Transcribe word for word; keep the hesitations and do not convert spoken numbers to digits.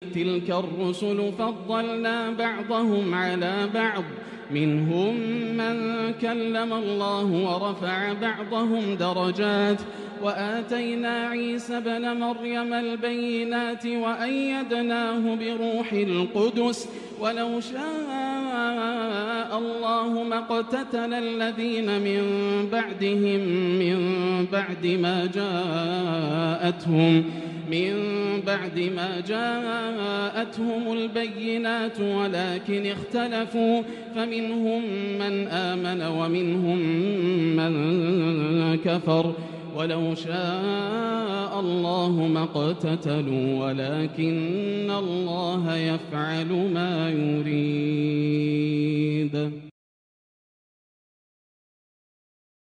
تلك الرسل فضلنا بعضهم على بعض منهم من كلم الله ورفع بعضهم درجات وآتينا عيسى ابن مريم البينات وأيدناه بروح القدس ولو شاء الله ما اقتتل الذين من بعدهم من بعد ما جاءتهم من بعد ما جاءتهم البينات ولكن اختلفوا فمنهم من آمن ومنهم من كفر ولو شاء الله ما اقتتلوا ولكن الله يفعل ما يريد.